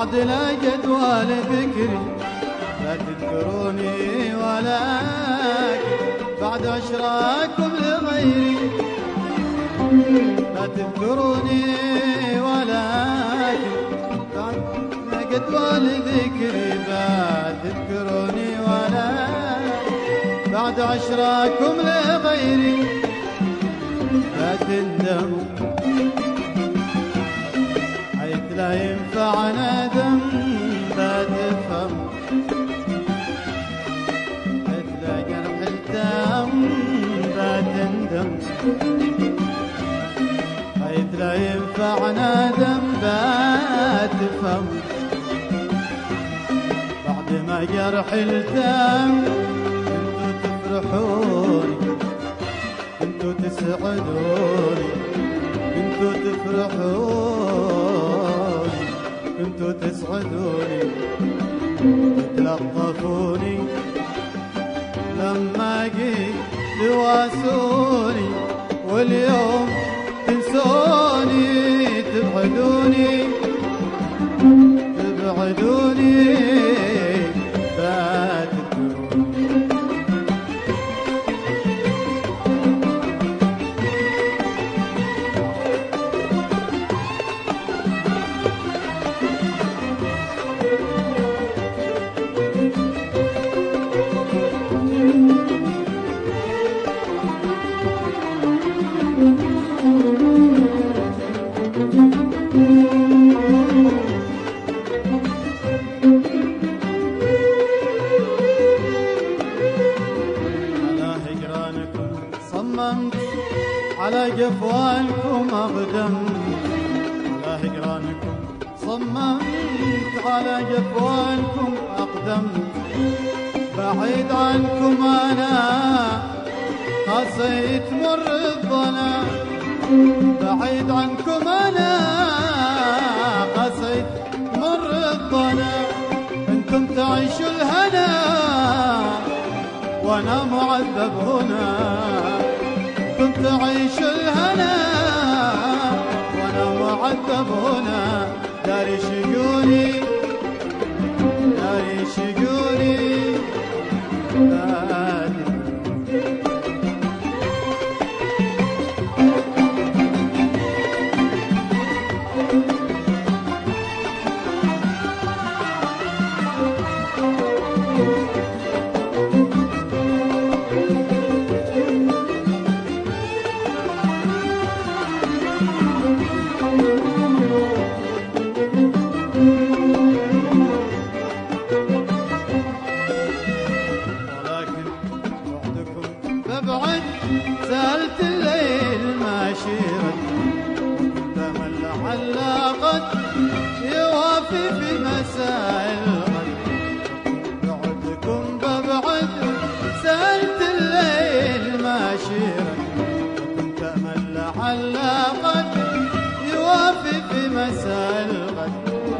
بعد لا جدوى لذكري لا تذكروني ولكن بعد عشراكم لغيري لا تذكروني ولكن بعد لا جدوى لذكري لا تذكروني ولكن بعد عشراكم لغيري لا تندموا حيث لا ينفع ندم لا تفهم حيث لا جرح التام لا تندم حيث لا ينفع ندم لا تفهم بعد ما جرح التام كنتوا تفرحوني كنتوا تسعدوني كنتوا تفرحوني كنتوا تسعدوني تلطفوني لما جيت تواسوني واليوم تنسوني تبعدوني تبعدوني على جفوانكم أقدمت على هجرانكم صممت على جفوانكم أقدمت بعيد عنكم أنا قسيت مر الظنا بعيد عنكم أنا قسيت مر الظنا أنتم تعيشوا الهنا وأنا معذب هنا تعيش الهنا وانا معذب هنا داري شجوني داري شجوني سألت الليل ماشيرة تمل علقت يوافي في مساء الغد بعدكم ببعد سألت الليل ماشيرة تمل علقت يوافي في مساء الغد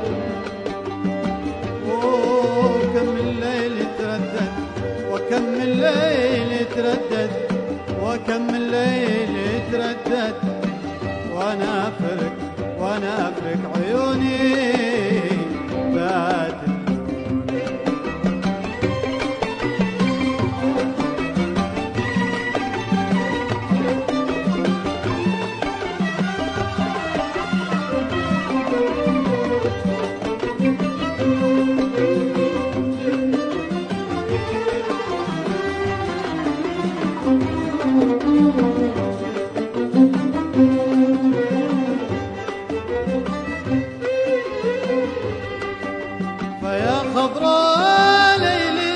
وكم الليل تردد وكم الليل تردد وكم الليل تردد وانا افرق عيوني بات فيا خضراء ليلي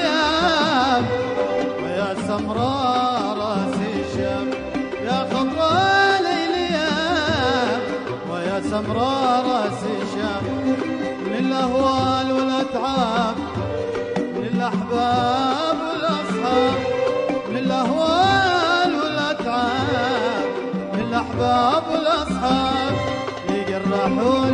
ويا سمراء راسي شاب يا خضراء ليلي ويا سمراء راسي شاب من الاهوال والاتعاب من الاحباب والاصحاب من الاهوال والاتعاب من الاحباب والاصحاب يجرحون